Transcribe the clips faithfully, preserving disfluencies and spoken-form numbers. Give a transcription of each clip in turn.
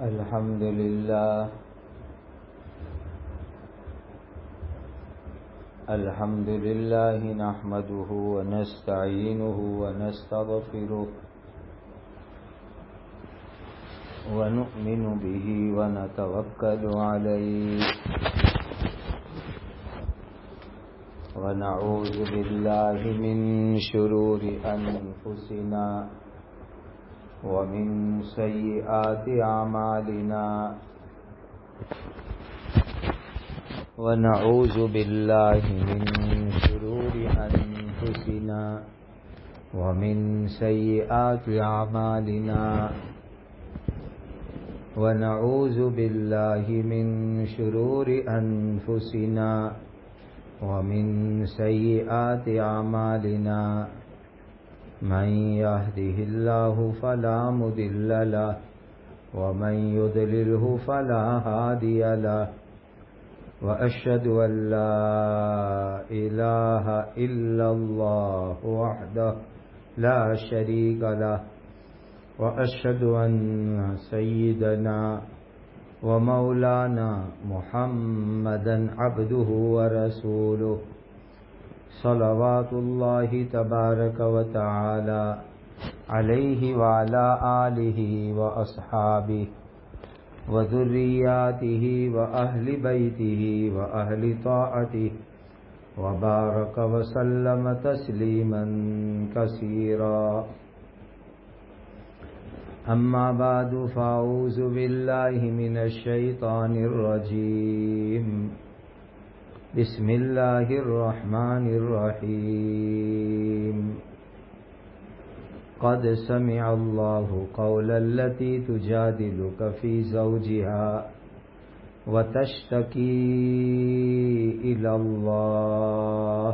الحمد لله الحمد لله نحمده ونستعينه ونستغفره ونؤمن به ونتوكل عليه ونعوذ بالله من شرور أنفسنا ومن سيئات أعمالنا ونعوذ بالله من شرور أنفسنا ومن سيئات أعمالنا ونعوذ بالله من شرور أنفسنا ومن سيئات أعمالنا من يهده الله فلا مضل له ومن يضلله فلا هادي له وأشهد أن لا إله إلا الله وحده لا شريك له وأشهد أن سيدنا ومولانا محمدا عبده ورسوله صلوات الله تبارك وتعالى عليه وعلى آله وأصحابه وذرياته وأهل بيته وأهل طاعته وبارك وسلم تسليما كثيرا أما بعد فأعوذ بالله من الشيطان الرجيم بسم الله الرحمن الرحيم قد سمع الله قول التي تجادلك في زوجها وتشتكي إلى الله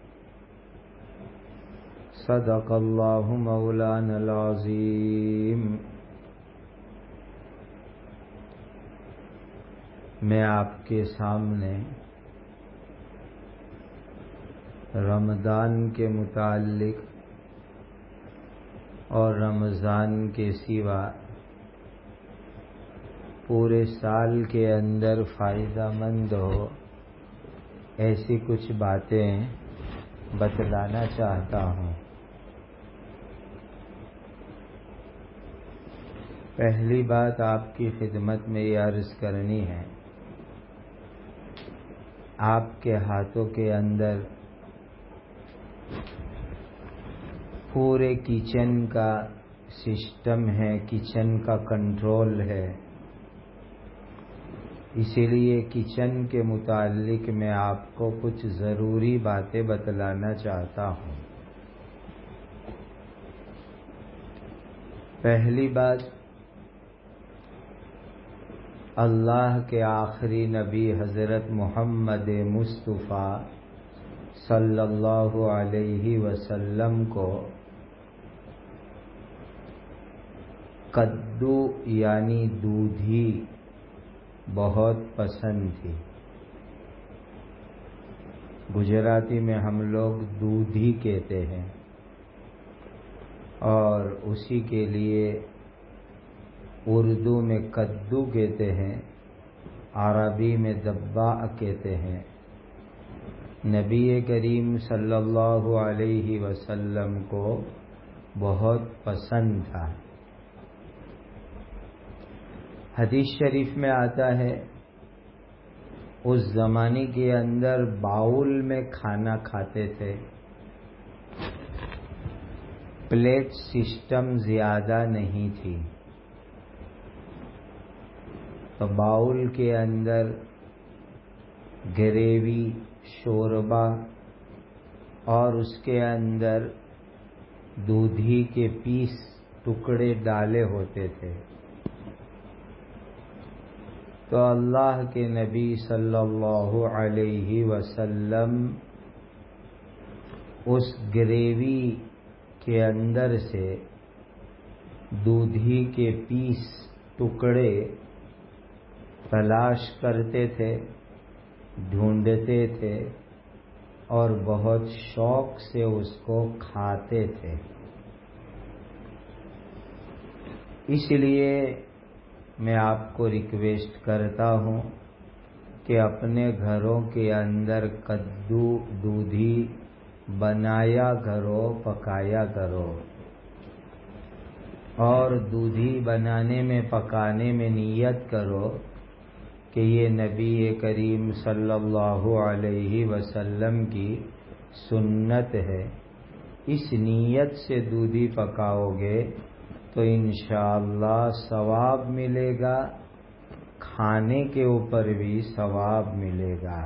صدق الله مولانا العظيم. میں آپ کے سامنے رمضان کے متعلق اور رمضان کے سوا پورے سال کے اندر فائدہ مند ہو ایسی کچھ باتیں بتلانا چاہتا ہوں. پہلی بات آپ کی خدمت میں یہ عرض کرنی ہے، آپ کے ہاتھوں کے اندر پورے کچن کا سسٹم ہے، کچن کا کنٹرول ہے. اسی لیے کچن کے متعلق میں آپ کو کچھ ضروری باتیں بتلانا چاہتا ہوں. پہلی بات، اللہ کے آخری نبی حضرت محمد مصطفیٰ صلی اللہ علیہ وسلم کو کدو یعنی دودھی بہت پسند تھی. گجراتی میں ہم لوگ دودھی کہتے ہیں اور اسی کے لیے اردو میں کدو کہتے ہیں، عربی میں دبا کہتے ہیں. نبی کریم صلی اللہ علیہ وسلم کو بہت پسند تھا. حدیث شریف میں آتا ہے اس زمانے کے اندر باؤل میں کھانا کھاتے تھے، پلیٹ سسٹم زیادہ نہیں تھی، تو باؤل کے اندر گریوی شوربا اور اس کے اندر دودھی کے پیس ٹکڑے ڈالے ہوتے تھے. تو اللہ کے نبی صلی اللہ علیہ وسلم اس گریوی کے اندر سے دودھی کے پیس ٹکڑے تلاش کرتے تھے، ڈھونڈتے تھے اور بہت شوق سے اس کو کھاتے تھے. اس لیے میں آپ کو ریکویسٹ کرتا ہوں کہ اپنے گھروں کے اندر کدو دودھی بنایا کرو، پکایا کرو، اور دودھی بنانے میں پکانے میں نیت کرو کہ یہ نبی کریم صلی اللہ علیہ وسلم کی سنت ہے۔ اس نیت سے دودھی پکاؤ گے تو انشاءاللہ ثواب ملے گا، کھانے کے اوپر بھی ثواب ملے گا۔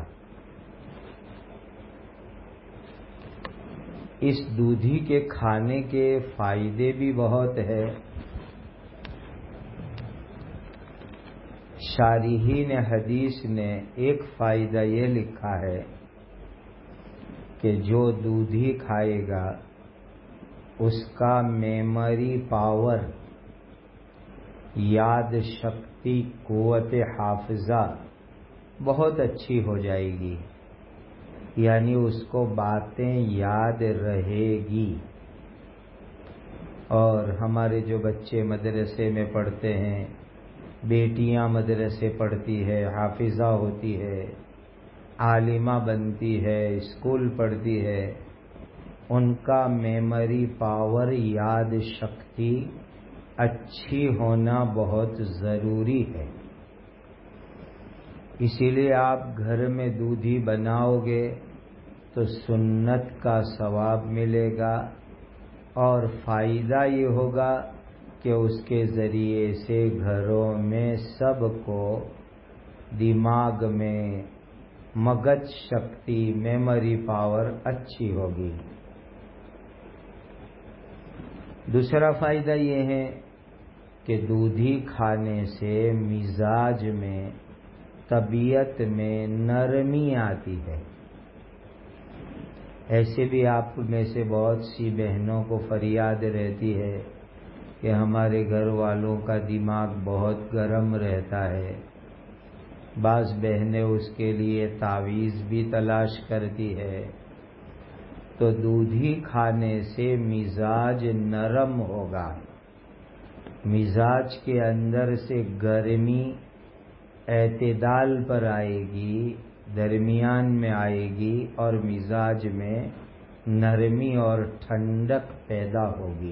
اس دودھی کے کھانے کے فائدے بھی بہت ہے۔ شارحین حدیث نے ایک فائدہ یہ لکھا ہے کہ جو دودھی کھائے گا اس کا میموری پاور، یاد شکتی، قوت حافظہ بہت اچھی ہو جائے گی، یعنی اس کو باتیں یاد رہے گی۔ اور ہمارے جو بچے مدرسے میں پڑھتے ہیں، بیٹیاں مدرسے پڑھتی ہے، حافظہ ہوتی ہے، عالمہ بنتی ہے، اسکول پڑھتی ہے، ان کا میموری پاور، یاد شکتی اچھی ہونا بہت ضروری ہے۔ اسی لیے آپ گھر میں دودھی بناؤ گے تو سنت کا ثواب ملے گا، اور فائدہ یہ ہوگا کہ اس کے ذریعے سے گھروں میں سب کو دماغ میں مغز شکتی، میموری پاور اچھی ہوگی۔ دوسرا فائدہ یہ ہے کہ دودھی کھانے سے مزاج میں، طبیعت میں نرمی آتی ہے۔ ایسے بھی آپ میں سے بہت سی بہنوں کو فریاد رہتی ہے کہ ہمارے گھر والوں کا دماغ بہت گرم رہتا ہے۔ بعض بہنیں اس کے لیے تعویذ بھی تلاش کرتی ہے۔ تو دودھی کھانے سے مزاج نرم ہوگا، مزاج کے اندر سے گرمی اعتدال پر آئے گی، درمیان میں آئے گی، اور مزاج میں نرمی اور ٹھنڈک پیدا ہوگی۔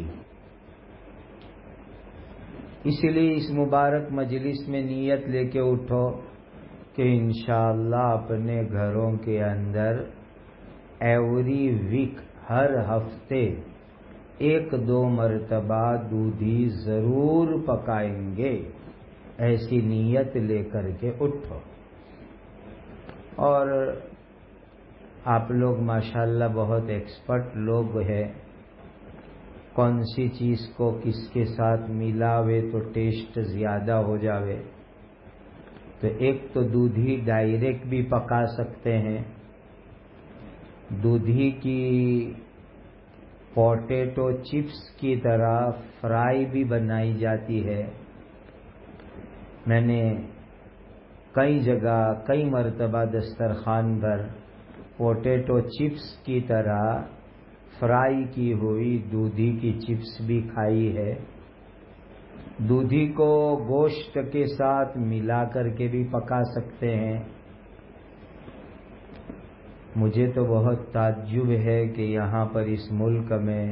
اس لیے اس مبارک مجلس میں نیت لے کے اٹھو کہ انشاءاللہ اپنے گھروں کے اندر ایوری ویک، ہر ہفتے ایک دو مرتبہ دودھی ضرور پکائیں گے، ایسی نیت لے کر کے اٹھو۔ اور آپ لوگ ماشاءاللہ بہت ایکسپرٹ لوگ ہیں، کون سی چیز کو کس کے ساتھ ملاوے تو ٹیسٹ زیادہ ہو جاوے۔ تو ایک تو دودھی ڈائریکٹ بھی پکا سکتے ہیں، دودھی کی پوٹیٹو چپس کی طرح فرائی بھی بنائی جاتی ہے۔ میں نے کئی جگہ کئی مرتبہ دسترخوان پر پوٹیٹو چپس کی طرح فرائی کی ہوئی دودھی کی چپس بھی کھائی ہے۔ دودھی کو گوشت کے ساتھ ملا کر کے بھی پکا سکتے ہیں۔ مجھے تو بہت تعجب ہے کہ یہاں پر اس ملک میں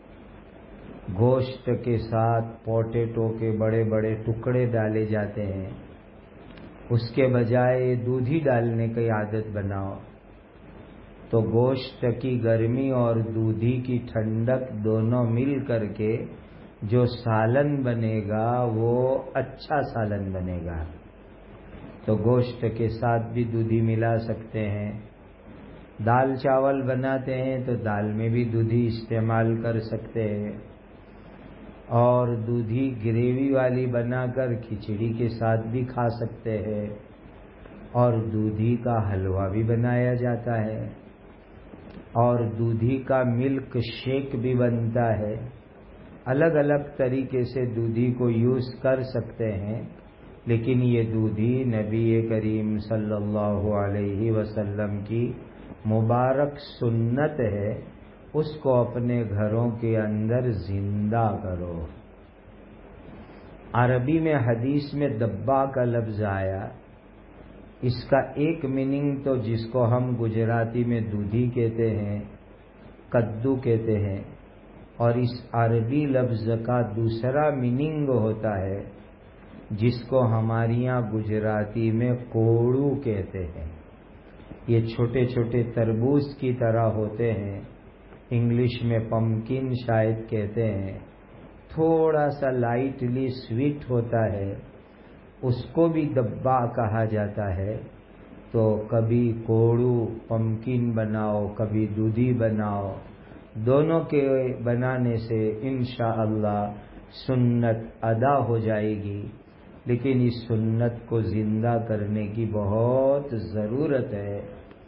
گوشت کے ساتھ پوٹیٹو کے بڑے بڑے ٹکڑے ڈالے جاتے ہیں، اس کے بجائے دودھی ڈالنے کی عادت بناؤ تو گوشت کی گرمی اور دودھی کی ٹھنڈک دونوں مل کر کے جو سالن بنے گا وہ اچھا سالن بنے گا۔ تو گوشت کے ساتھ بھی دودھی ملا سکتے ہیں۔ دال چاول بناتے ہیں تو دال میں بھی دودھی استعمال کر سکتے ہیں، اور دودھی گریوی والی بنا کر کھچڑی کے ساتھ بھی کھا سکتے ہیں، اور دودھی کا حلوہ بھی بنایا جاتا ہے، اور دودھی کا ملک شیک بھی بنتا ہے۔ الگ الگ طریقے سے دودھی کو یوز کر سکتے ہیں، لیکن یہ دودھی نبی کریم صلی اللہ علیہ وسلم کی مبارک سنت ہے، اس کو اپنے گھروں کے اندر زندہ کرو۔ عربی میں حدیث میں دبا کا لفظ آیا، اس کا ایک میننگ تو جس کو ہم گجراتی میں دودھی کہتے ہیں، کدو کہتے ہیں، اور اس عربی لفظ کا دوسرا میننگ ہوتا ہے جس کو ہمارے یہاں گجراتی میں کوڑو کہتے ہیں۔ یہ چھوٹے چھوٹے تربوز کی طرح ہوتے ہیں، انگلش میں پمکن شاید کہتے ہیں، تھوڑا سا لائٹلی سویٹ ہوتا ہے، اس کو بھی دبا کہا جاتا ہے۔ تو کبھی کوڑو پمکن بناؤ، کبھی دودھی بناؤ، دونوں کے بنانے سے انشاءاللہ سنت ادا ہو جائے گی، لیکن اس سنت کو زندہ کرنے کی بہت ضرورت ہے۔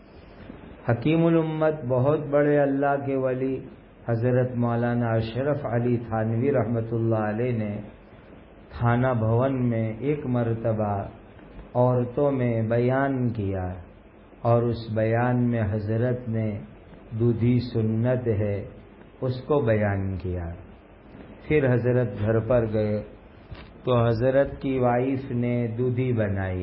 حکیم الامت بہت بڑے اللہ کے ولی حضرت مولانا اشرف علی تھانوی رحمۃ اللہ علیہ نے تھانہ بھون میں ایک مرتبہ عورتوں میں بیان کیا، اور اس بیان میں حضرت نے دودھی سنت ہے اس کو بیان کیا۔ پھر حضرت گھر پر گئے تو حضرت کی وائف نے دودھی بنائی،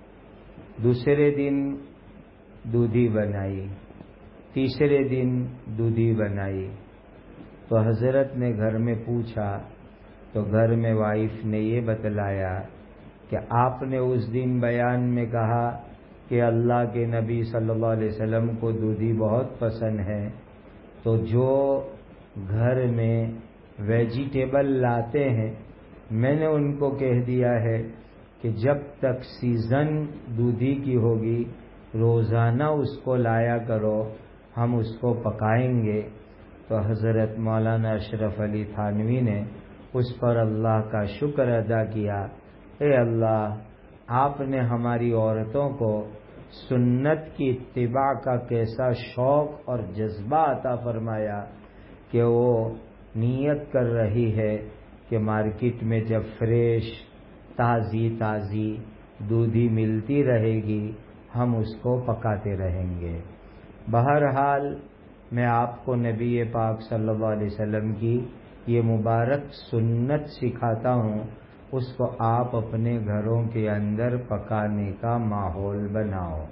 دوسرے دن دودھی بنائی، تیسرے دن دودھی بنائی۔ تو حضرت نے گھر میں پوچھا تو گھر میں وائف نے یہ بتلایا کہ آپ نے اس دن بیان میں کہا کہ اللہ کے نبی صلی اللہ علیہ وسلم کو دودھی بہت پسند ہے، تو جو گھر میں ویجیٹیبل لاتے ہیں میں نے ان کو کہہ دیا ہے کہ جب تک سیزن دودھی کی ہوگی روزانہ اس کو لایا کرو، ہم اس کو پکائیں گے۔ تو حضرت مولانا اشرف علی تھانوی نے اس پر اللہ کا شکر ادا کیا، اے اللہ آپ نے ہماری عورتوں کو سنت کی اتباع کا کیسا شوق اور جذبہ عطا فرمایا کہ وہ نیت کر رہی ہے کہ مارکیٹ میں جب فریش تازی تازی دودھی ملتی رہے گی ہم اس کو پکاتے رہیں گے۔ بہرحال میں آپ کو نبی پاک صلی اللہ علیہ وسلم کی یہ مبارک سنت سکھاتا ہوں، اس کو آپ اپنے گھروں کے اندر پکانے کا ماحول بناؤ۔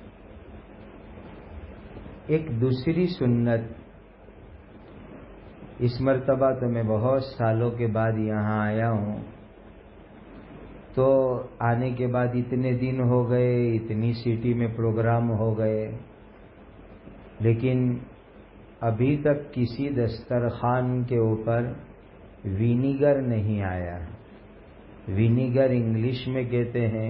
ایک دوسری سنت، اس مرتبہ تو میں بہت سالوں کے بعد یہاں آیا ہوں، تو آنے کے بعد اتنے دن ہو گئے، اتنی سٹی میں پروگرام ہو گئے، لیکن ابھی تک کسی دسترخوان کے اوپر وینیگر نہیں آیا۔ وینیگر انگلش میں کہتے ہیں،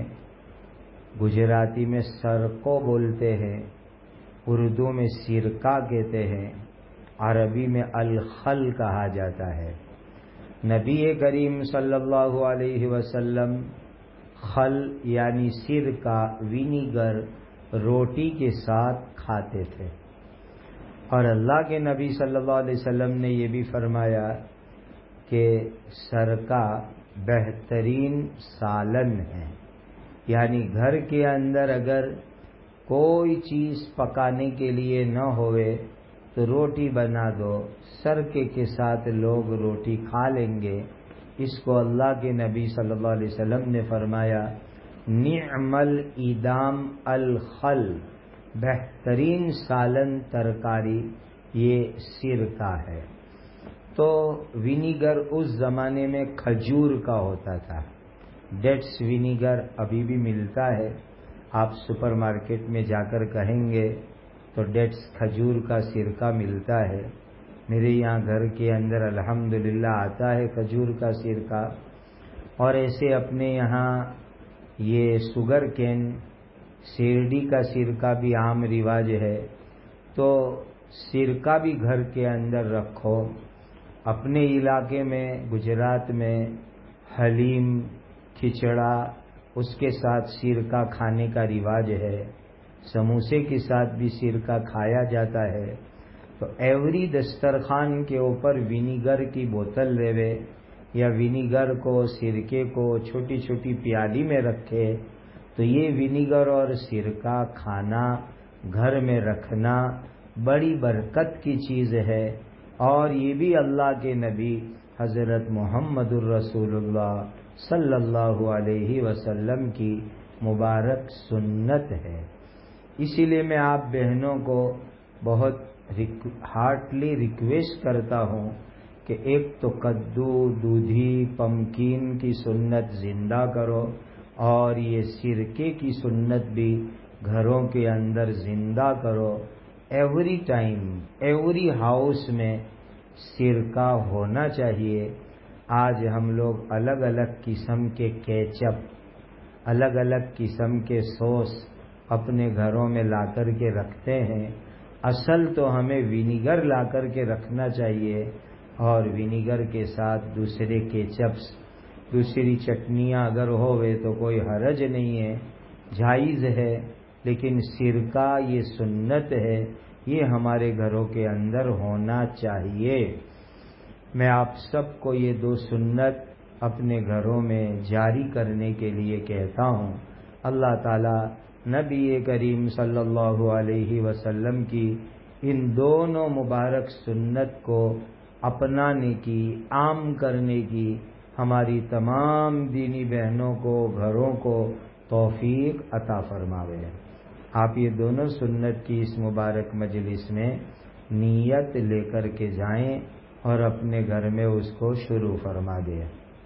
گجراتی میں سرکو بولتے ہیں، اردو میں سرکہ کہتے ہیں، عربی میں الخل کہا جاتا ہے۔ نبی کریم صلی اللہ علیہ وسلم خل یعنی سرکہ، وینیگر روٹی کے ساتھ کھاتے تھے، اور اللہ کے نبی صلی اللہ علیہ وسلم نے یہ بھی فرمایا کہ سرکہ بہترین سالن ہے، یعنی گھر کے اندر اگر کوئی چیز پکانے کے لیے نہ ہوئے تو روٹی بنا دو، سرکے کے ساتھ لوگ روٹی کھا لیں گے۔ اس کو اللہ کے نبی صلی اللہ علیہ وسلم نے فرمایا نعم الادام الخل، بہترین سالن ترکاری یہ سرکہ ہے۔ تو وینیگر اس زمانے میں کھجور کا ہوتا تھا، ڈیٹس وینیگر ابھی بھی ملتا ہے، آپ سپر مارکیٹ میں جا کر کہیں گے تو ڈیٹس کھجور کا سرکہ ملتا ہے۔ میرے یہاں گھر کے اندر الحمدللہ آتا ہے کھجور کا سرکہ، اور ایسے اپنے یہاں یہ شوگر کین شیرڈی کا سرکہ بھی عام رواج ہے، تو سرکہ بھی گھر کے اندر رکھو۔ اپنے علاقے میں گجرات میں حلیم، کھچڑا، اس کے ساتھ سرکہ کھانے کا رواج ہے، سموسے کے ساتھ بھی سرکہ کھایا جاتا ہے۔ تو ایوری دسترخوان کے اوپر وینیگر کی بوتل لے یا وینیگر کو سرکے کو چھوٹی چھوٹی پیالی میں رکھے، تو یہ وینیگر اور سرکہ کھانا گھر میں رکھنا بڑی برکت کی چیز ہے۔ اور یہ بھی اللہ کے نبی حضرت محمد الرسول اللہ صلی اللہ علیہ وسلم کی مبارک سنت ہے۔ اسی لیے میں آپ بہنوں کو بہت ہارٹلی ریکویسٹ کرتا ہوں کہ ایک تو کدو، دودھی، پمکین کی سنت زندہ کرو، اور یہ سرکے کی سنت بھی گھروں کے اندر زندہ کرو۔ ایوری ٹائم ایوری ہاؤس میں سرکہ ہونا چاہیے۔ آج ہم لوگ الگ الگ قسم کے کیچپ، الگ الگ قسم کے سوس اپنے گھروں میں لا کر کے رکھتے ہیں۔ اصل تو ہمیں ونیگر لا کر کے رکھنا چاہیے، اور ونیگر کے ساتھ دوسرے کیچپس، دوسری چٹنیاں اگر ہوئے تو کوئی حرج نہیں ہے، جائز ہے، لیکن سرکہ یہ سنت ہے، یہ ہمارے گھروں کے اندر ہونا چاہیے۔ میں آپ سب کو یہ دو سنت اپنے گھروں میں جاری کرنے کے لیے کہتا ہوں۔ اللہ تعالی نبی کریم صلی اللہ علیہ وسلم کی ان دونوں مبارک سنت کو اپنانے کی، عام کرنے کی ہماری تمام دینی بہنوں کو، گھروں کو توفیق عطا فرماوے۔ آپ یہ دونوں سنت کی اس مبارک مجلس میں نیت لے کر کے جائیں اور اپنے گھر میں اس کو شروع فرما دیں۔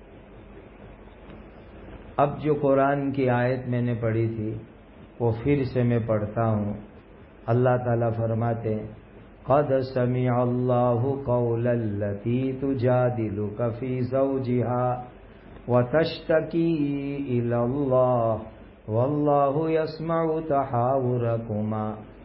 اب جو قرآن کی آیت میں نے پڑھی تھی وہ پھر سے میں پڑھتا ہوں۔ اللہ تعالیٰ فرماتے ہیں قد سمع اللہ قول التی تجادلک فی زوجہا وتشتکی الی اللہ واللہ یسمع تحاورکما۔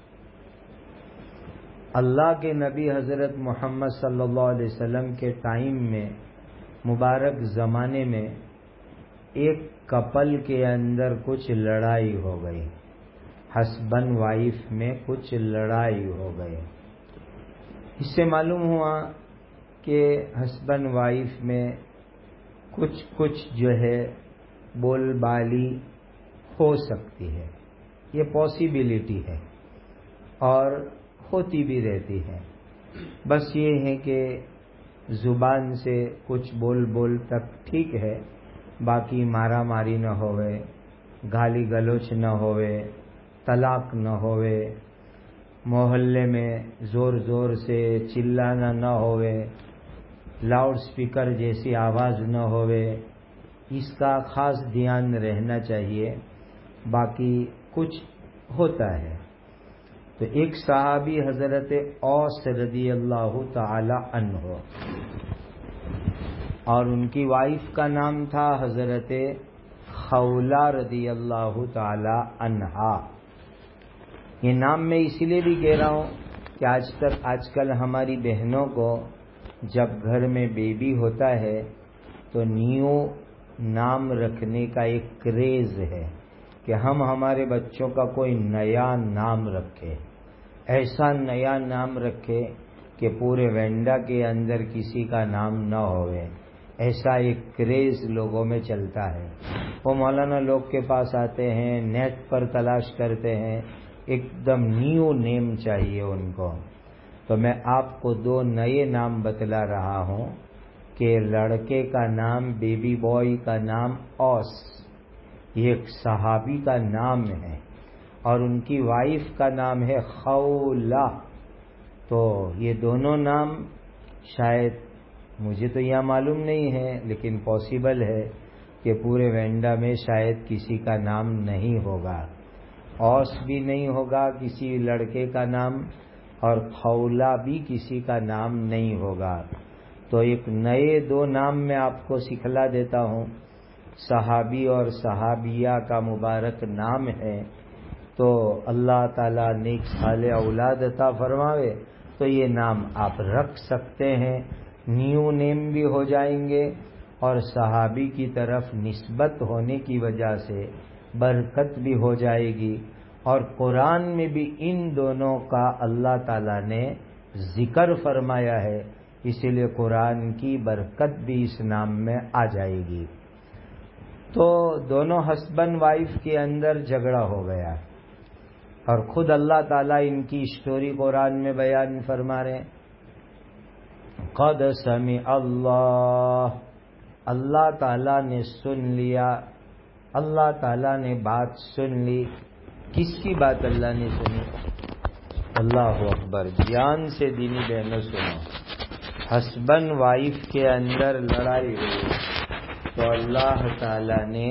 اللہ کے نبی حضرت محمد صلی اللہ علیہ وسلم کے ٹائم میں، مبارک زمانے میں، ایک کپل کے اندر کچھ لڑائی ہو گئی، ہسبینڈ وائف میں کچھ لڑائی ہو گئی۔ اس سے معلوم ہوا کہ ہسبینڈ وائف میں کچھ کچھ جو ہے بول بالی ہو سکتی ہے، یہ پاسبلٹی ہے اور ہوتی بھی رہتی ہے۔ بس یہ ہے کہ زبان سے کچھ بول بول تک ٹھیک ہے، باقی مارا ماری نہ ہوئے، گالی گلوچ نہ ہوئے، طلاق نہ ہوئے، محلے میں زور زور سے چلانا نہ ہوئے، لاؤڈ سپیکر جیسی آواز نہ ہوئے، اس کا خاص دھیان رہنا چاہیے۔ باقی کچھ ہوتا ہے۔ تو ایک صحابی حضرت اوس رضی اللہ تعالی عنہ، اور ان کی وائف کا نام تھا حضرت خولہ رضی اللہ تعالی عنہا۔ یہ نام میں اسی لیے بھی کہہ رہا ہوں کہ آج تک آج کل ہماری بہنوں کو جب گھر میں بیبی ہوتا ہے تو نیو نام رکھنے کا ایک کریز ہے کہ ہم ہمارے بچوں کا کوئی نیا نام رکھے، ایسا نیا نام رکھے کہ پورے وینڈا کے اندر کسی کا نام نہ ہوئے۔ ایسا ایک کریز لوگوں میں چلتا ہے۔ وہ مولانا لوگ کے پاس آتے ہیں، نیٹ پر تلاش کرتے ہیں، ایک دم نیو نیم چاہیے ان کو۔ تو میں آپ کو دو نئے نام بتلا رہا ہوں کہ لڑکے کا نام، بیبی بوائے کا نام اوس، یہ ایک صحابی کا نام ہے، اور ان کی وائف کا نام ہے خولہ۔ تو یہ دونوں نام شاید، مجھے تو یہ معلوم نہیں ہے، لیکن پاسبل ہے کہ پورے وینڈا میں شاید کسی کا نام نہیں ہوگا، اوس بھی نہیں ہوگا کسی لڑکے کا نام، اور خولہ بھی کسی کا نام نہیں ہوگا۔ تو ایک نئے دو نام میں آپ کو سکھلا دیتا ہوں۔ صحابی اور صحابیہ کا مبارک نام ہے، تو اللہ تعالیٰ نیک صالح اولاد عطا فرماوے تو یہ نام آپ رکھ سکتے ہیں، نیو نیم بھی ہو جائیں گے، اور صحابی کی طرف نسبت ہونے کی وجہ سے برکت بھی ہو جائے گی، اور قرآن میں بھی ان دونوں کا اللہ تعالیٰ نے ذکر فرمایا ہے، اسی لیے قرآن کی برکت بھی اس نام میں آ جائے گی۔ تو دونوں ہسبینڈ وائف کے اندر جھگڑا ہو گیا، اور خود اللہ تعالیٰ ان کی اسٹوری قرآن میں بیان فرما رہے ہیں۔ قد سمع اللہ، اللہ تعالیٰ نے سن لیا، اللہ تعالیٰ نے بات سن لی۔ کس کی بات اللہ نے سنی؟ اللہ اکبر، جان سے دینی بہنوں سنو، ہسبینڈ وائف کے اندر لڑائی ہوئی تو اللہ تعالیٰ نے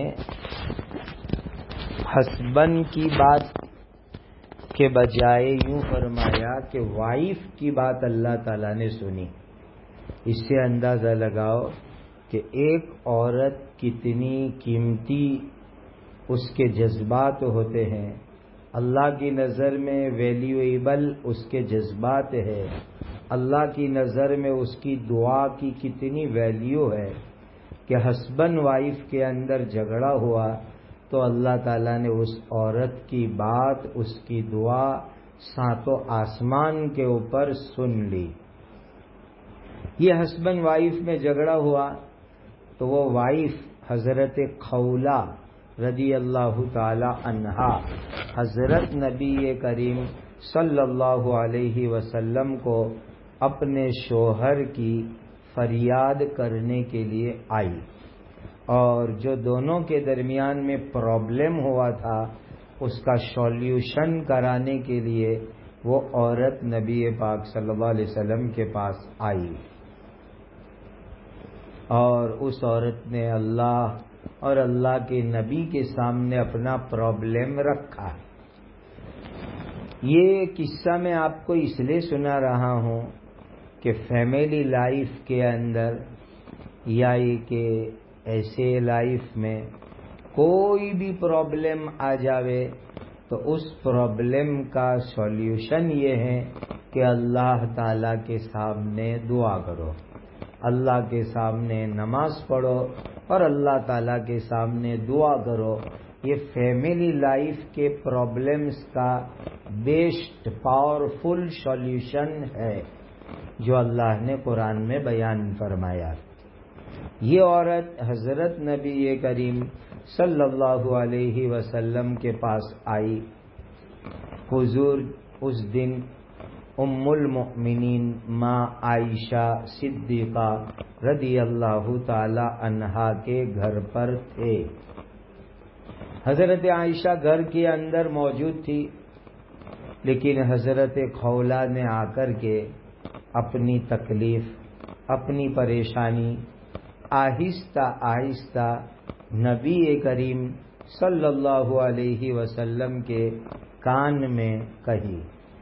ہسبینڈ کی بات کے بجائے یوں فرمایا کہ وائف کی بات اللہ تعالیٰ نے سنی۔ اس سے اندازہ لگاؤ کہ ایک عورت کتنی قیمتی اس کے جذبات ہوتے ہیں، اللہ کی نظر میں ویلیویبل اس کے جذبات ہے، اللہ کی نظر میں اس کی دعا کی کتنی ویلیو ہے کہ ہسبینڈ وائف کے اندر جھگڑا ہوا تو اللہ تعالیٰ نے اس عورت کی بات، اس کی دعا ساتوں آسمان کے اوپر سن لی۔ یہ ہسبینڈ وائف میں جھگڑا ہوا تو وہ وائف حضرت خولہ رضی اللہ تعالی عنہا حضرت نبی کریم صلی اللہ علیہ وسلم کو اپنے شوہر کی فریاد کرنے کے لیے آئی، اور جو دونوں کے درمیان میں پرابلم ہوا تھا اس کا سولیوشن کرانے کے لیے وہ عورت نبی پاک صلی اللہ علیہ وسلم کے پاس آئی، اور اس عورت نے اللہ اور اللہ کے نبی کے سامنے اپنا پرابلم رکھا۔ یہ قصہ میں آپ کو اس لیے سنا رہا ہوں کہ فیملی لائف کے اندر یا یہ کہ ایسے لائف میں کوئی بھی پرابلم آ جاوے تو اس پرابلم کا سولیوشن یہ ہے کہ اللہ تعالیٰ کے سامنے دعا کرو، اللہ کے سامنے نماز پڑھو اور اللہ تعالیٰ کے سامنے دعا کرو۔ یہ فیملی لائف کے پرابلمز کا بیسٹ پاورفل سولیوشن ہے جو اللہ نے قرآن میں بیان فرمایا۔ یہ عورت حضرت نبی کریم صلی اللہ علیہ وسلم کے پاس آئی۔ حضور اس دن ام المؤمنین ماں عائشہ صدیقہ رضی اللہ تعالی عنہا کے گھر پر تھے۔ حضرت عائشہ گھر کے اندر موجود تھی، لیکن حضرت خولہ نے آ کر کے اپنی تکلیف، اپنی پریشانی آہستہ آہستہ نبی کریم صلی اللہ علیہ وسلم کے کان میں کہی۔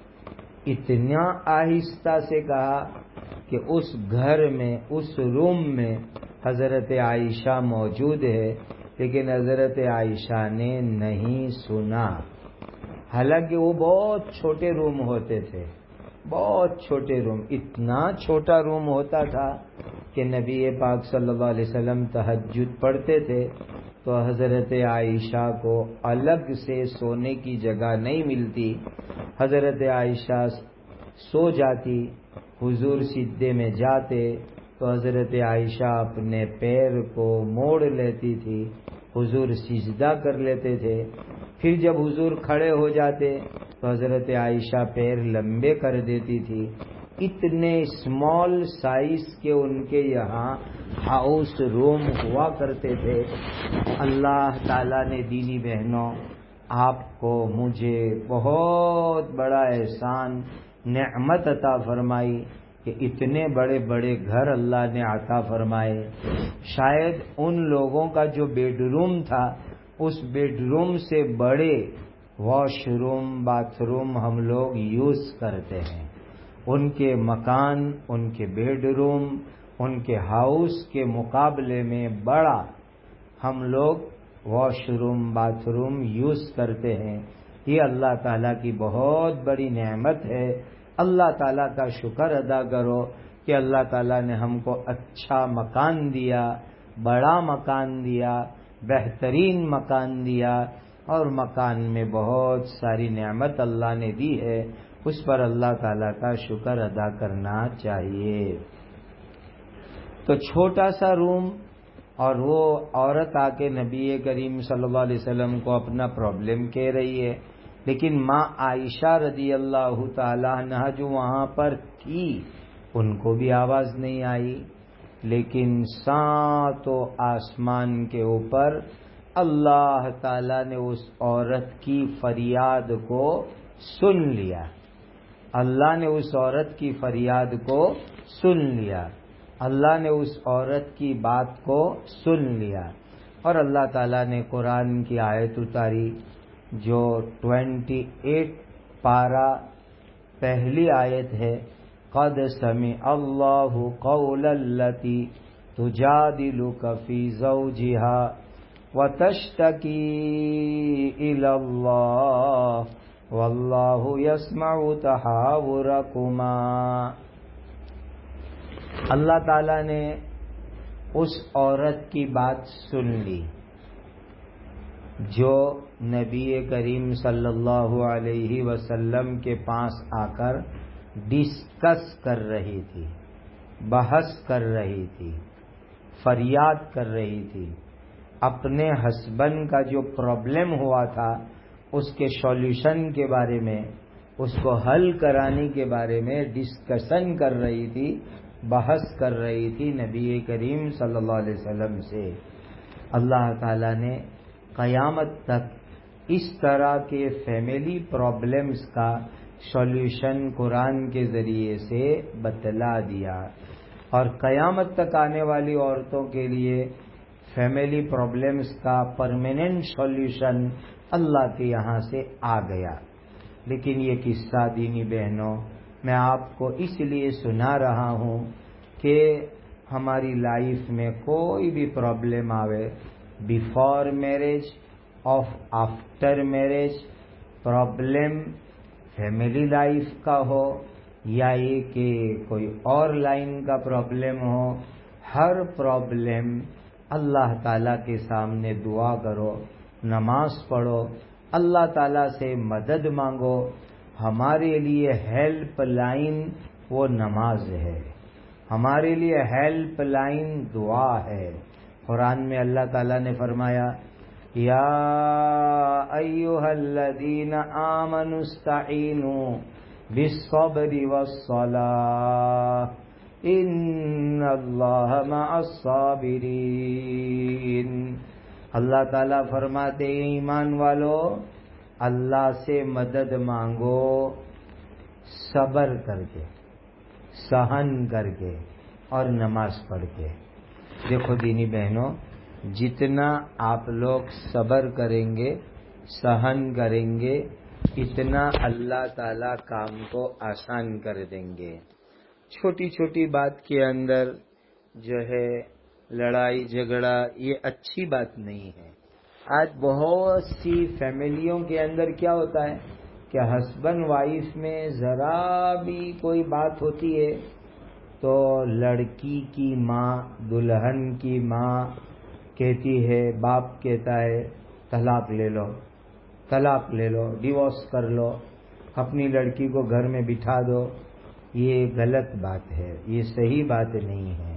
اتنا آہستہ سے کہا کہ اس گھر میں، اس روم میں حضرت عائشہ موجود ہے، لیکن حضرت عائشہ نے نہیں سنا۔ حالانکہ وہ بہت چھوٹے روم ہوتے تھے، بہت چھوٹے روم، اتنا چھوٹا روم ہوتا تھا کہ نبی پاک صلی اللہ علیہ وسلم تہجد پڑھتے تھے تو حضرت عائشہ کو الگ سے سونے کی جگہ نہیں ملتی، حضرت عائشہ سو جاتی، حضور سجدے میں جاتے تو حضرت عائشہ اپنے پیر کو موڑ لیتی تھی، حضور سجدہ کر لیتے تھے، پھر جب حضور کھڑے ہو جاتے تو حضرت عائشہ پیر لمبے کر دیتی تھی۔ اتنے اسمال سائز کے ان کے یہاں ہاؤس روم ہوا کرتے تھے۔ اللہ تعالیٰ نے دینی بہنوں آپ کو مجھے بہت بڑا احسان نعمت عطا فرمائی کہ اتنے بڑے بڑے گھر اللہ نے عطا فرمائے۔ شاید ان لوگوں کا جو بیڈ روم تھا اس بیڈ روم سے بڑے واش روم، باتھ روم ہم لوگ یوز کرتے ہیں۔ ان کے مکان، ان کے بیڈ روم، ان کے ہاؤس کے مقابلے میں بڑا ہم لوگ washroom, bathroom use کرتے ہیں۔ یہ اللہ تعالیٰ کی بہت بڑی نعمت ہے۔ اللہ تعالیٰ کا شکر ادا کرو کہ اللہ تعالیٰ نے ہم کو اچھا مکان دیا، بڑا مکان دیا، بہترین مکان دیا، اور مکان میں بہت ساری نعمت اللہ نے دی ہے، اس پر اللہ تعالیٰ کا شکر ادا کرنا چاہیے۔ تو چھوٹا سا روم، اور وہ عورت آ کے نبی کریم صلی اللہ علیہ وسلم کو اپنا پرابلم کہہ رہی ہے، لیکن ماں عائشہ رضی اللہ تعالی عنہا جو وہاں پر تھی ان کو بھی آواز نہیں آئی، لیکن ساتوں آسمان کے اوپر اللہ تعالیٰ نے اس عورت کی فریاد کو سن لیا۔ اللہ نے اس عورت کی فریاد کو سن لیا، اللہ نے اس عورت کی بات کو سن لیا، اور اللہ تعالیٰ نے قرآن کی آیت اتاری جو ٹوینٹی ایٹ پارہ پہلی آیت ہے، قد سمع اللہ قول التی تجادلک فی زوجها وتشتکی الی اللہ واللہ یسمع تحاورکما۔ اللہ تعالیٰ نے اس عورت کی بات سن لی جو نبی کریم صلی اللہ علیہ وسلم کے پاس آ کر ڈسکس کر رہی تھی، بحث کر رہی تھی، فریاد کر رہی تھی، اپنے ہسبینڈ کا جو پرابلم ہوا تھا اس کے سولوشن کے بارے میں، اس کو حل کرانے کے بارے میں ڈسکشن کر رہی تھی، بحث کر رہی تھی نبی کریم صلی اللہ علیہ وسلم سے۔ اللہ تعالیٰ نے قیامت تک اس طرح کے فیملی پرابلمز کا سولوشن قرآن کے ذریعے سے بتلا دیا، اور قیامت تک آنے والی عورتوں کے لیے فیملی پرابلمز کا پرماننٹ سولوشن اللہ کے یہاں سے آ گیا۔ لیکن یہ قصہ دینی بہنوں میں آپ کو اس لیے سنا رہا ہوں کہ ہماری لائف میں کوئی بھی پرابلم آوے، بیفور میرج اور after marriage, problem family life کا ہو یا یہ کہ کوئی اور لائن کا پرابلم ہو، ہر پرابلم اللہ تعالیٰ کے سامنے دعا کرو، نماز پڑھو، اللہ تعالیٰ سے مدد مانگو۔ ہمارے لیے ہیلپ لائن وہ نماز ہے، ہمارے لیے ہیلپ لائن دعا ہے۔ قرآن میں اللہ تعالیٰ نے فرمایا یا ایھا الذین آمنوا استعینوا بالصبر والصلاۃ ان اللہ مع الصابرین۔ اللہ تعالیٰ فرماتے ہیں ایمان والو، اللہ سے مدد مانگو صبر کر کے، سہن کر کے اور نماز پڑھ کے۔ دیکھو دینی بہنوں، جتنا آپ لوگ صبر کریں گے، سہن کریں گے، اتنا اللہ تعالیٰ کام کو آسان کر دیں گے۔ چھوٹی چھوٹی بات کے اندر جو ہے لڑائی جھگڑا، یہ اچھی بات نہیں ہے۔ آج بہت سی فیملیوں کے اندر کیا ہوتا ہے کہ ہسبینڈ وائف میں ذرا بھی کوئی بات ہوتی ہے تو لڑکی کی ماں، دلہن کی ماں کہتی ہے، باپ کہتا ہے طلاق لے لو، طلاق لے لو، ڈیورس کر لو، اپنی لڑکی کو گھر میں بٹھا دو۔ یہ غلط بات ہے، یہ صحیح بات نہیں ہے۔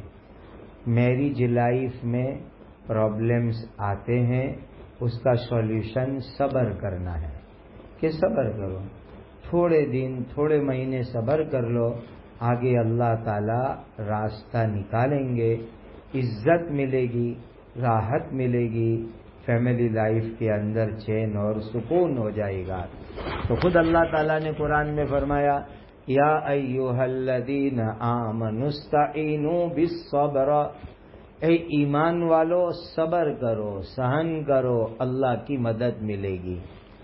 میرج لائف میں پرابلمز آتے ہیں، اس کا سولوشن صبر کرنا ہے کہ صبر کرو، تھوڑے دن تھوڑے مہینے صبر کر لو، آگے اللہ تعالی راستہ نکالیں گے، عزت ملے گی، راحت ملے گی، فیملی لائف کے اندر چین اور سکون ہو جائے گا۔ تو خود اللہ تعالیٰ نے قرآن میں فرمایا یا ایھا الذین آمنوا استعینوا بالصبر، اے ایمان والو صبر کرو، سہن کرو، اللہ کی مدد ملے گی۔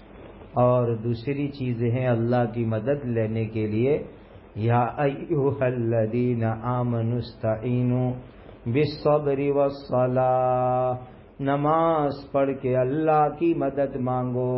اور دوسری چیز ہے اللہ کی مدد لینے کے لیے یا ایھا الذین آمنوا استعینوا بالصبر والصلاۃ، نماز پڑھ کے اللہ کی مدد مانگو۔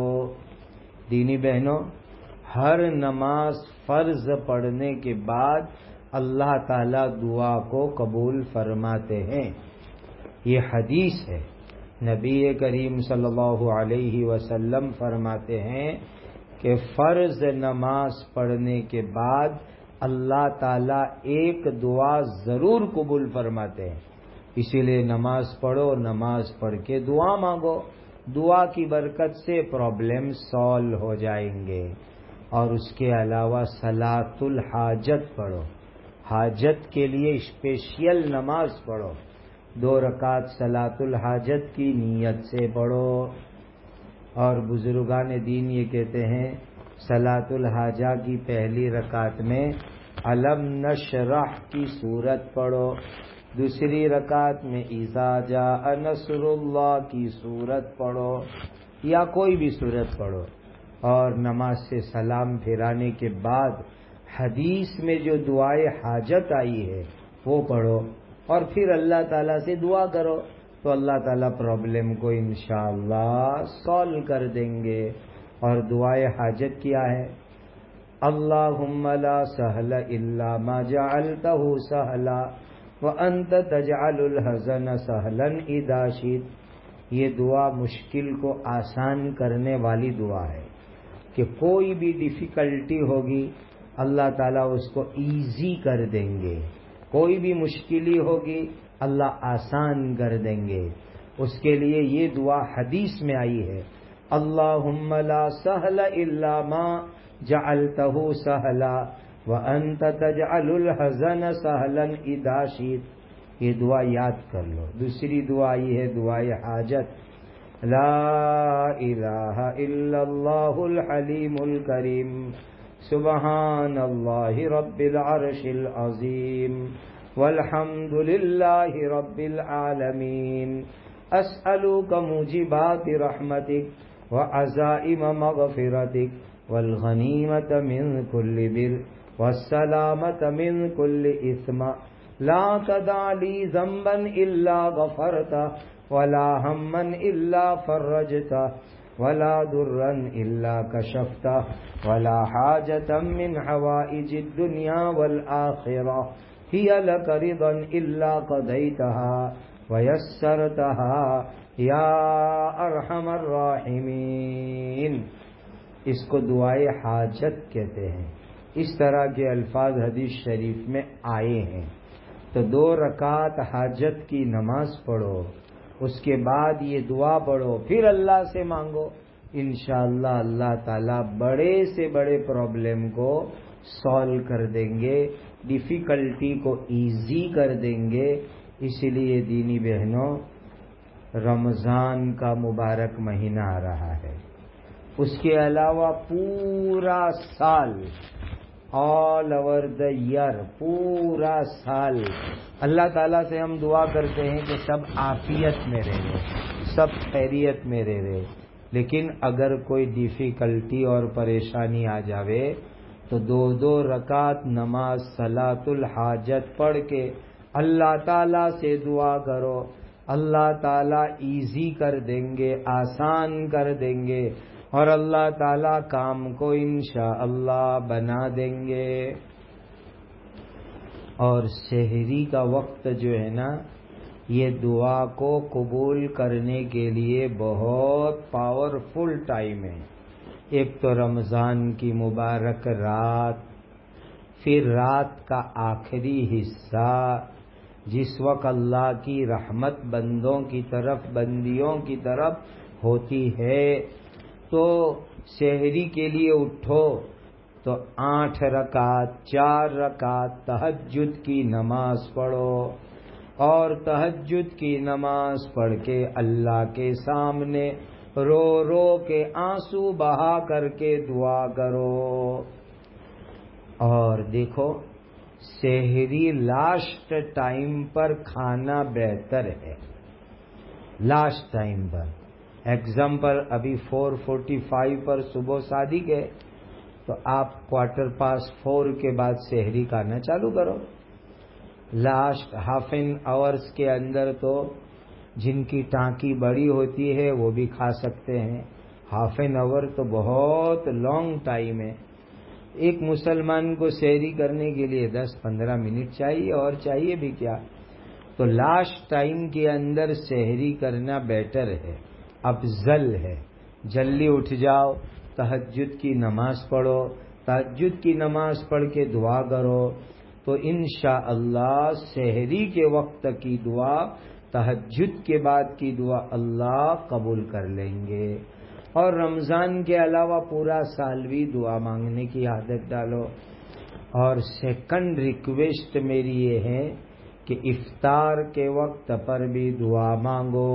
دینی بہنوں، ہر نماز فرض پڑھنے کے بعد اللہ تعالیٰ دعا کو قبول فرماتے ہیں، یہ حدیث ہے۔ نبی کریم صلی اللہ علیہ وسلم فرماتے ہیں کہ فرض نماز پڑھنے کے بعد اللہ تعالیٰ ایک دعا ضرور قبول فرماتے ہیں، اسی لیے نماز پڑھو، نماز پڑھ کے دعا مانگو، دعا کی برکت سے پرابلم سالو ہو جائیں گے۔ اور اس کے علاوہ صلاۃ الحاجت پڑھو، حاجت کے لیے اسپیشل نماز پڑھو، دو رکعت صلاۃ الحاجت کی نیت سے پڑھو۔ اور بزرگان دین یہ کہتے ہیں صلاۃ الحاجہ کی پہلی رکعت میں الم نشرح کی صورت پڑھو، دوسری رکعت میں اذا جاء نصر اللہ کی صورت پڑھو، یا کوئی بھی صورت پڑھو، اور نماز سے سلام پھرانے کے بعد حدیث میں جو دعائے حاجت آئی ہے وہ پڑھو، اور پھر اللہ تعالیٰ سے دعا کرو تو اللہ تعالیٰ پرابلم کو انشاءاللہ سالو کر دیں گے۔ اور دعائے حاجت کیا ہے؟ اللہم لا سہل الا ما جعلتہ سہلا وانت تجعل الحزن سہلا اذا شئت۔ یہ دعا مشکل کو آسان کرنے والی دعا ہے کہ کوئی بھی ڈیفیکلٹی ہوگی اللہ تعالیٰ اس کو ایزی کر دیں گے، کوئی بھی مشکلی ہوگی اللہ آسان کر دیں گے۔ اس کے لیے یہ دعا حدیث میں آئی ہے، اللہم لا سہل الا ما جعلتہ سہلا وانت تجعل الحزن سہلا اذا شئت۔ یہ دعا یاد کر لو۔ دوسری دعا آئی ہے دعائے حاجت، لا الہ الا اللہ الحلیم الکریم سبحان اللہ رب العرش العظیم والحمد للہ رب العالمین اسألوک موجبات رحمتک وعزائم مغفرتک والغنیمت من کل بر والسلامت من کل اثم لا تدع لی ذنبا الا غفرتہ ولا ہما الا فرجتہ ولا ضرا الا کشفتہ ولا حاجة من حوائج الدنیا والآخرہ ہی لک رضا الا قضیتها ویسرتها یا ارحم الراحمین۔ اس کو دعائے حاجت کہتے ہیں۔ اس طرح کے الفاظ حدیث شریف میں آئے ہیں۔ تو دو رکعت حاجت کی نماز پڑھو، اس کے بعد یہ دعا پڑھو، پھر اللہ سے مانگو، انشاءاللہ اللہ تعالیٰ بڑے سے بڑے پرابلم کو سالو کر دیں گے، ڈیفیکلٹی کو ایزی کر دیں گے۔ اسی لیے دینی بہنوں، رمضان کا مبارک مہینہ آ رہا ہے، اس کے علاوہ پورا سال آل اوور دا ایئر، پورا سال اللہ تعالیٰ سے ہم دعا کرتے ہیں کہ سب عافیت میں رہے، سب خیریت میں رہے، لیکن اگر کوئی ڈیفیکلٹی اور پریشانی آ جاوے تو دو دو رکعت نماز صلاۃ الحاجت پڑھ کے اللہ تعالیٰ سے دعا کرو، اللہ تعالیٰ ایزی کر دیں گے، آسان کر دیں گے، اور اللہ تعالیٰ کام کو انشاءاللہ بنا دیں گے۔ اور سحری کا وقت جو ہے نا، یہ دعا کو قبول کرنے کے لیے بہت پاورفل ٹائم ہے۔ ایک تو رمضان کی مبارک رات، پھر رات کا آخری حصہ جس وقت اللہ کی رحمت بندوں کی طرف، بندیوں کی طرف ہوتی ہے، تو سحری کے لیے اٹھو تو آٹھ رکعت، چار رکعت تہجد کی نماز پڑھو، اور تہجد کی نماز پڑھ کے اللہ کے سامنے رو رو کے آنسو بہا کر کے دعا کرو۔ اور دیکھو سحری لاسٹ ٹائم پر کھانا بہتر ہے، لاسٹ ٹائم پر۔ ایگزامپل ابھی فور فورٹی فائیو پر صبح صادق ہے، تو آپ کوارٹر پاس فور کے بعد سحری کھانا چالو کرو۔ لاسٹ ہاف این آورس کے اندر تو جن کی ٹانکی بڑی ہوتی ہے وہ بھی کھا سکتے ہیں، ہاف این آور تو بہت لانگ ٹائم ہے۔ ایک مسلمان کو سحری کرنے کے لیے دس پندرہ منٹ چاہیے، اور چاہیے بھی کیا۔ تو لاسٹ ٹائم کے اندر سحری کرنا بیٹر ہے، افضل ہے۔ جلدی اٹھ جاؤ، تہجد کی نماز پڑھو، تہجد کی نماز پڑھ کے دعا کرو، تو انشاءاللہ سحری کے وقت کی دعا، تہجد کے بعد کی دعا اللہ قبول کر لیں گے۔ اور رمضان کے علاوہ پورا سال بھی دعا مانگنے کی عادت ڈالو۔ اور سیکنڈ ریکویسٹ میری یہ ہے کہ افطار کے وقت پر بھی دعا مانگو.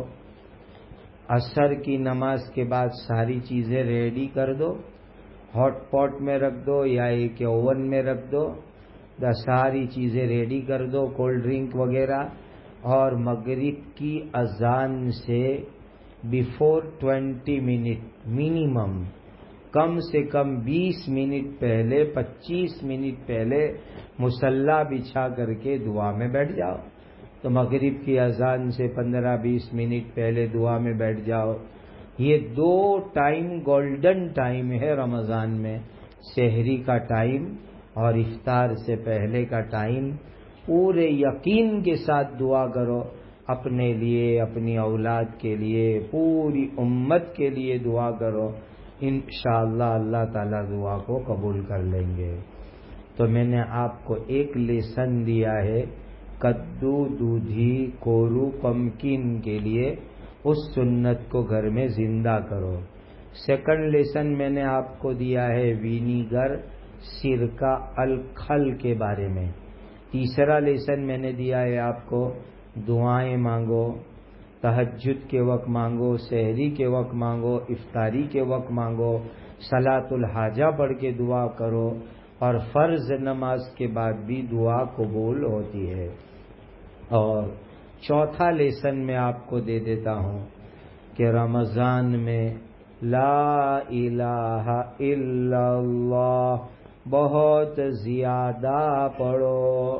عصر کی نماز کے بعد ساری چیزیں ریڈی کر دو، ہاٹ پاٹ میں رکھ دو یا ایک اوون میں رکھ دو، دا ساری چیزیں ریڈی کر دو، کولڈ ڈرنک وغیرہ. اور مغرب کی اذان سے بیفور ٹوینٹی منٹ منیمم، کم سے کم بیس منٹ پہلے، پچیس منٹ پہلے مصلی بچھا کر کے دعا میں بیٹھ جاؤ. تو مغرب کی اذان سے پندرہ بیس منٹ پہلے دعا میں بیٹھ جاؤ. یہ دو ٹائم گولڈن ٹائم ہے رمضان میں، سحری کا ٹائم اور افطار سے پہلے کا ٹائم. پورے یقین کے ساتھ دعا کرو، اپنے لیے، اپنی اولاد کے لیے، پوری امت کے لیے دعا کرو. انشاءاللہ اللہ تعالی دعا کو قبول کر لیں گے. تو میں نے آپ کو ایک لیسن دیا ہے کدو دودھی کورو پمکن کے لیے، اس سنت کو گھر میں زندہ کرو. سیکنڈ لیسن میں نے آپ کو دیا ہے وینیگر سرکہ الکھل کے بارے میں. تیسرا لیسن میں نے دیا ہے آپ کو دعائیں مانگو، تہجد کے وقت مانگو، سحری کے وقت مانگو، افطاری کے وقت مانگو، صلاۃ الحاجہ پڑھ کے دعا کرو، اور فرض نماز کے بعد بھی دعا قبول ہوتی ہے. اور چوتھا لیسن میں آپ کو دے دیتا ہوں کہ رمضان میں لا الہ الا اللہ بہت زیادہ پڑھو.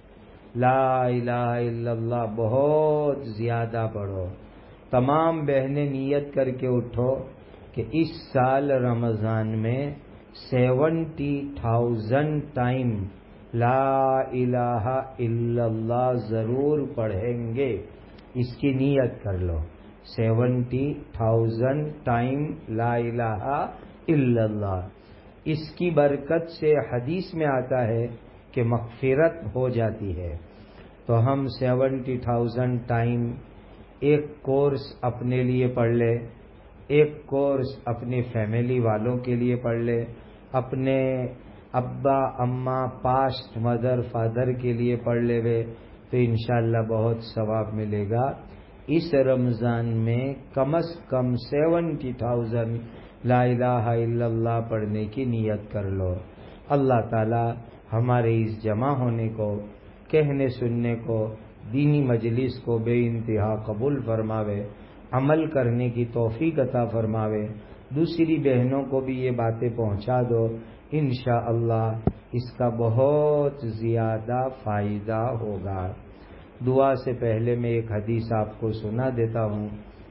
لا الہ الا اللہ بہت زیادہ پڑھو. تمام بہنیں نیت کر کے اٹھو کہ اس سال رمضان میں سیونٹی تھاؤزینڈ ٹائم لا الہ الا اللہ ضرور پڑھیں گے. اس کی نیت کر لو، سیونٹی تھاؤزینڈ ٹائم لا الہ الا اللہ. اس کی برکت سے حدیث میں آتا ہے کہ مغفرت ہو جاتی ہے. تو ہم سیونٹی تھاؤزینڈ ٹائم ایک کورس اپنے لیے پڑھ لے، ایک کورس اپنے فیملی والوں کے لیے پڑھ لے، اپنے ابا اماں پاسٹ مدر فادر کے لیے پڑھ لے وے، تو انشاءاللہ بہت ثواب ملے گا. اس رمضان میں کم از کم سیونٹی تھاؤزینڈ لا الہ الا اللہ پڑھنے کی نیت کر لو. اللہ تعالی ہمارے اس جمع ہونے کو، کہنے سننے کو، دینی مجلس کو بے انتہا قبول فرماوے، عمل کرنے کی توفیق عطا فرماوے. دوسری بہنوں کو بھی یہ باتیں پہنچا دو، انشاءاللہ اس کا بہت زیادہ فائدہ ہوگا. دعا سے پہلے میں ایک حدیث آپ کو سنا دیتا ہوں.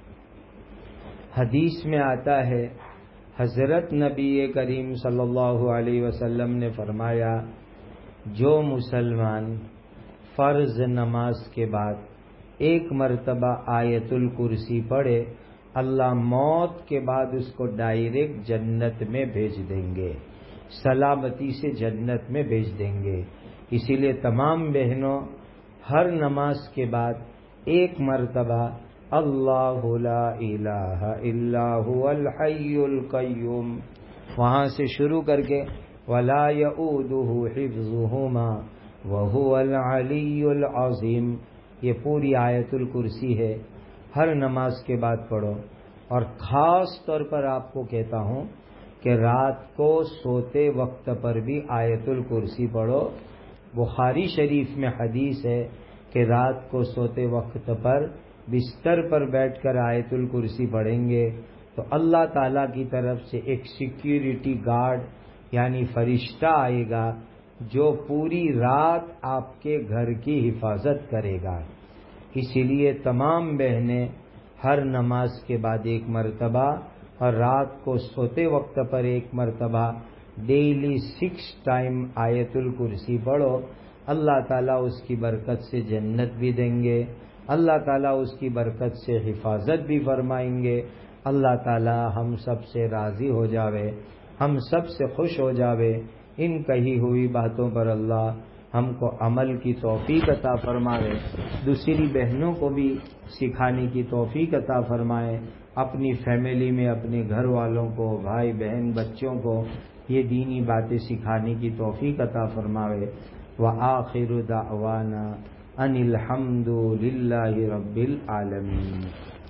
حدیث میں آتا ہے حضرت نبی کریم صلی اللہ علیہ وسلم نے فرمایا، جو مسلمان فرض نماز کے بعد ایک مرتبہ آیت الکرسی پڑھے، اللہ موت کے بعد اس کو ڈائریکٹ جنت میں بھیج دیں گے، سلامتی سے جنت میں بھیج دیں گے. اسی لیے تمام بہنوں ہر نماز کے بعد ایک مرتبہ اللہ لا الہ الا هو الحی القیوم وہاں سے شروع کر کے ولا یؤودہ حفظہما وہو العلی العظیم، یہ پوری آیت الکرسی ہے، ہر نماز کے بعد پڑھو. اور خاص طور پر آپ کو کہتا ہوں کہ رات کو سوتے وقت پر بھی آیت الکرسی پڑھو. بخاری شریف میں حدیث ہے کہ رات کو سوتے وقت پر بستر پر بیٹھ کر آیت الکرسی پڑھیں گے تو اللہ تعالیٰ کی طرف سے ایک سیکیورٹی گارڈ یعنی فرشتہ آئے گا جو پوری رات آپ کے گھر کی حفاظت کرے گا. اسی لیے تمام بہنیں ہر نماز کے بعد ایک مرتبہ اور رات کو سوتے وقت پر ایک مرتبہ ڈیلی سکس ٹائم آیت الکرسی پڑھو. اللہ تعالیٰ اس کی برکت سے جنت بھی دیں گے، اللہ تعالیٰ اس کی برکت سے حفاظت بھی فرمائیں گے. اللہ تعالیٰ ہم سب سے راضی ہو جاوے، ہم سب سے خوش ہو جاوے. ان کہی ہوئی باتوں پر اللہ ہم کو عمل کی توفیق عطا فرمائے، دوسری بہنوں کو بھی سکھانے کی توفیق عطا فرمائے، اپنی فیملی میں اپنے گھر والوں کو، بھائی بہن بچوں کو یہ دینی باتیں سکھانے کی توفیق عطا فرماوے. وآخر دعوانا ان الحمد للہ رب العالمین.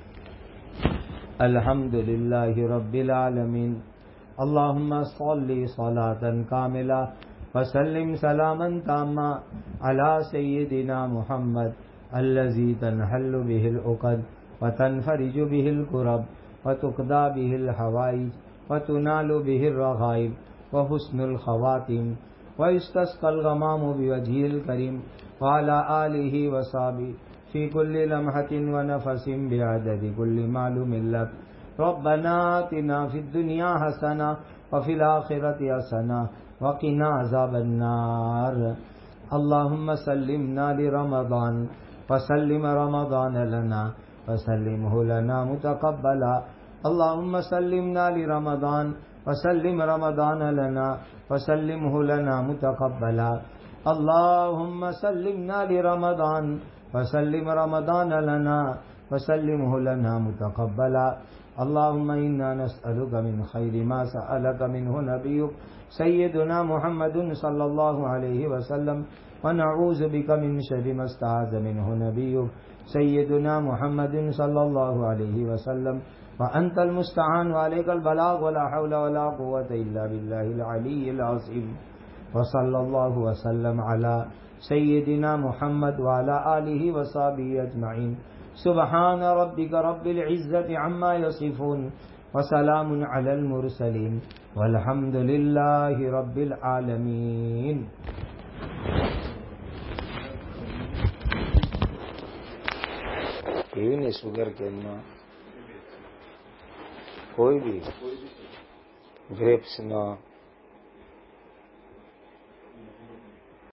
الحمد للہ رب العالمین. اللہم صلی صلاة کاملہ وسلم سلاما تاما علی سیدنا محمد الذی تنحل به العقد وتنفرج به الكرب وتقضى به الحوائج وتنال به الرغائب وحسن الخواتم ويستسقى الغمام بوجهه الكريم وعلى آله وصحبه في كل لمحة ونفس بعدد كل معلوم لك. ربنا آتنا في الدنيا حسنة وفي الآخرة حسنة وقنا عذاب النار. اللهم سلمنا لرمضان وسلم رمضان لنا وسلمه لنا متقبلا. اللهم سلمنا لرمضان وسلم رمضان لنا وسلمه لنا متقبلا. اللهم سلمنا لرمضان وسلم رمضان لنا وسلمه لنا متقبلا. اللهم إنا نسألك من خير ما سألك منه نبيك سيدنا محمد صلى الله عليه وسلم ونعوذ بك من شر ما استعاذ منه نبيك سيدنا محمد صلى الله عليه وسلم. وأنت المستعان وعليك البلاغ ولا حول ولا قوة إلا بالله العلي العظيم. وصلى الله وسلم على سيدنا محمد وعلى آله وصحبه أجمعين. سبحان ربك رب العزة عما يصفون وسلام على المرسلين والحمد لله رب العالمين. یہ نہیں شوگر کہنا کوئی بھی گریپس نہ